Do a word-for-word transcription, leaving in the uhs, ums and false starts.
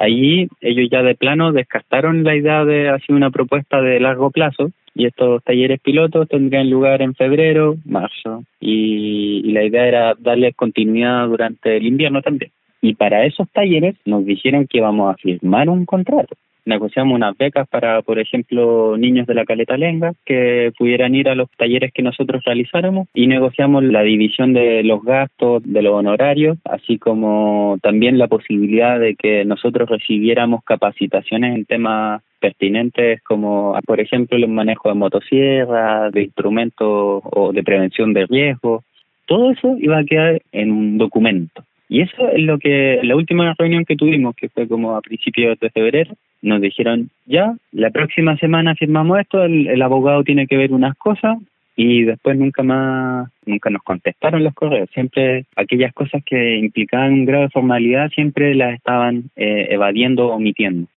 Allí ellos ya de plano descartaron la idea de hacer una propuesta de largo plazo, y estos talleres pilotos tendrían lugar en febrero, marzo, y, y la idea era darles continuidad durante el invierno también. Y para esos talleres nos dijeron que íbamos a firmar un contrato. Negociamos unas becas para, por ejemplo, niños de la Caleta Lenga que pudieran ir a los talleres que nosotros realizáramos, y negociamos la división de los gastos, de los honorarios, así como también la posibilidad de que nosotros recibiéramos capacitaciones en temas pertinentes como, por ejemplo, el manejo de motosierras, de instrumentos o de prevención de riesgos. Todo eso iba a quedar en un documento. Y eso es lo que, la última reunión que tuvimos, que fue como a principios de febrero, nos dijeron, ya, la próxima semana firmamos esto, el, el abogado tiene que ver unas cosas, y después nunca más, nunca nos contestaron los correos. Siempre aquellas cosas que implicaban un grado de formalidad, siempre las estaban eh, evadiendo, omitiendo.